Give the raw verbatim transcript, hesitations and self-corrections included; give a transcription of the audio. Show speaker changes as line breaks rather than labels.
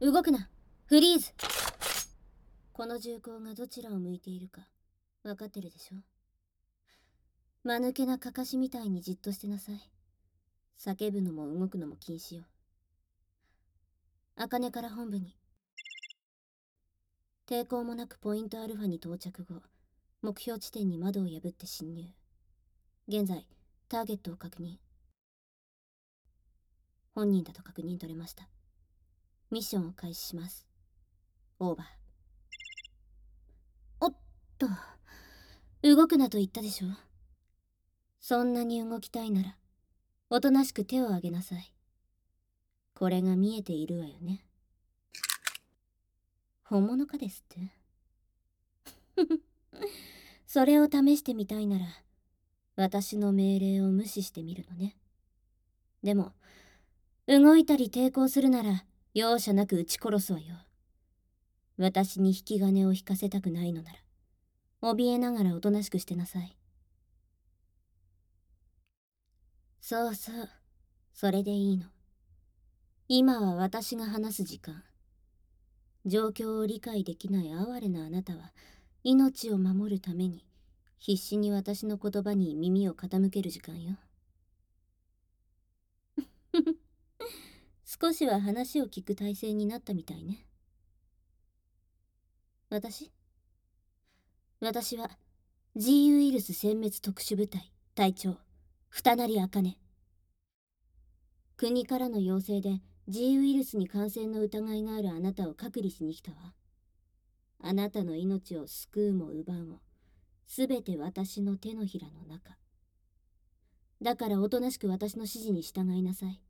動くな。フリーズ。この銃口がどちらを向いているか分かってるでしょ。間抜けなかかしみたいにじっとしてなさい。叫ぶのも動くのも禁止よ。茜から本部に。抵抗もなくポイントアルファに到着後、目標地点に窓を破って侵入。現在ターゲットを確認。本人だと確認取れました。ミッションを開始します。オーバー。おっと、動くなと言ったでしょ。そんなに動きたいならおとなしく手を挙げなさい。これが見えているわよね。本物かですってそれを試してみたいなら私の命令を無視してみるのね。でも動いたり抵抗するなら容赦なく撃ち殺すわよ。私に引き金を引かせたくないのなら怯えながらおとなしくしてなさい。そうそう、それでいいの。今は私が話す時間。状況を理解できない哀れなあなたは命を守るために必死に私の言葉に耳を傾ける時間よ。少しは話を聞く体制になったみたいね。私私は G ウイルス殲滅特殊部隊隊長二成茜。国からの要請で G ウイルスに感染の疑いがあるあなたを隔離しに来たわ。あなたの命を救うも奪うもすべて私の手のひらの中だから、おとなしく私の指示に従いなさい。